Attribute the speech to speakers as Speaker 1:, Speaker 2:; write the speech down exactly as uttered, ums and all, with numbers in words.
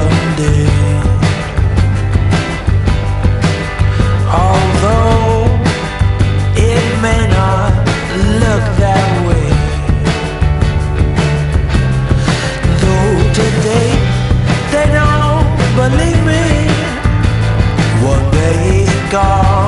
Speaker 1: someday. Although it may not look that way, though today they don't believe me, one day it's gone.